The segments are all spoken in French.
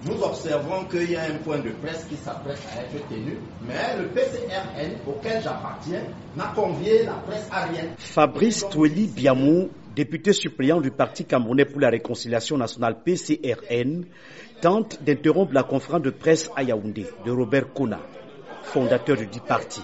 Nous observons qu'il y a un point de presse qui s'apprête à être tenu, mais le PCRN auquel j'appartiens n'a convié la presse à rien. Fabrice Toueli Biamou, député suppléant du Parti camerounais pour la réconciliation nationale PCRN, tente d'interrompre la conférence de presse à Yaoundé de Robert Kona, fondateur du dit parti.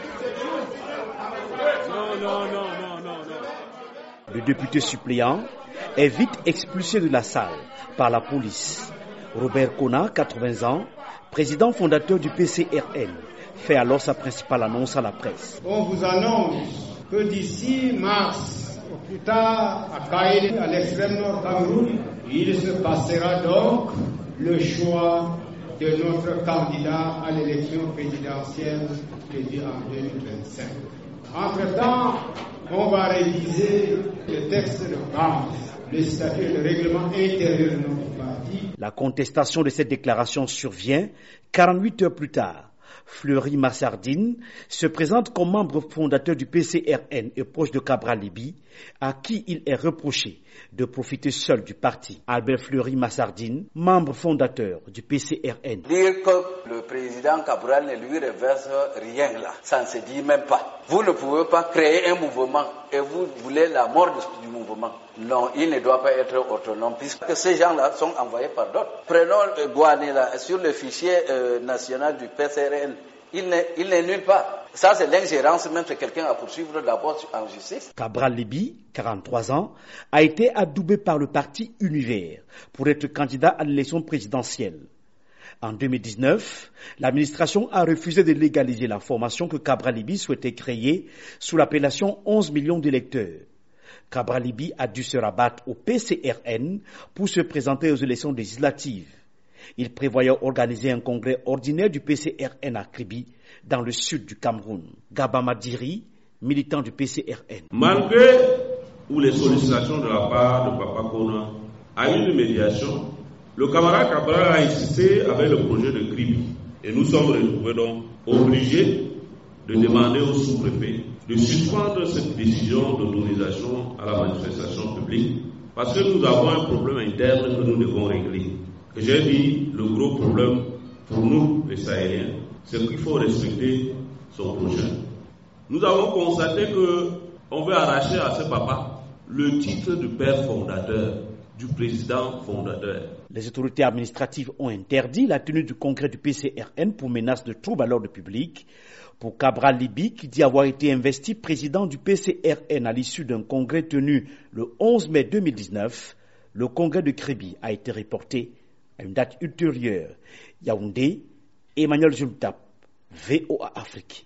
Le député suppléant est vite expulsé de la salle par la police. Robert Kona, 80 ans, président fondateur du PCRN, fait alors sa principale annonce à la presse. On vous annonce que d'ici mars, au plus tard, à Kaïl, à l'extrême nord Cameroun, il se passera donc le choix de notre candidat à l'élection présidentielle prévue en 2025. Entre-temps, on va réviser le texte de base, le statut et le règlement intérieur de notre parti. La contestation de cette déclaration survient 48 heures plus tard. Fleury Massardine se présente comme membre fondateur du PCRN et proche de Cabral Libby, à qui il est reproché de profiter seul du parti. Albert Fleury Massardine, membre fondateur du PCRN. Dire que le président Cabral ne lui reverse rien là, ça ne se dit même pas. Vous ne pouvez pas créer un mouvement et vous voulez la mort du mouvement. Non, il ne doit pas être autonome puisque ces gens-là sont envoyés par d'autres. Prenons Gouané là, sur le fichier national du PCRN. Il n'est nulle part. Ça, c'est l'ingérence même de quelqu'un à poursuivre d'abord en justice. Cabral Libby, 43 ans, a été adoubé par le parti Univers pour être candidat à l'élection présidentielle. En 2019, l'administration a refusé de légaliser la formation que Cabral Libby souhaitait créer sous l'appellation 11 millions d'électeurs. Cabral Libby a dû se rabattre au PCRN pour se présenter aux élections législatives. Il prévoyait organiser un congrès ordinaire du PCRN à Kribi, dans le sud du Cameroun. Gaba Madiri, militant du PCRN. Malgré les sollicitations de la part de Papa Kona à une médiation, le camarade Cabral a insisté avec le projet de Kribi. Et nous sommes retrouvés donc obligés de demander au sous-préfet de suspendre cette décision d'autorisation à la manifestation publique parce que nous avons un problème interne que nous devons régler. Et j'ai dit, le gros problème pour nous, les Sahéliens, c'est qu'il faut respecter son prochain. Nous avons constaté qu'on veut arracher à ce papa le titre de père fondateur, du président fondateur. Les autorités administratives ont interdit la tenue du congrès du PCRN pour menace de troubles à l'ordre public. Pour Cabral Libby, qui dit avoir été investi président du PCRN à l'issue d'un congrès tenu le 11 mai 2019, le congrès de Kribi a été reporté à une date ultérieure. Yaoundé, Emmanuel Jultap, VOA Afrique.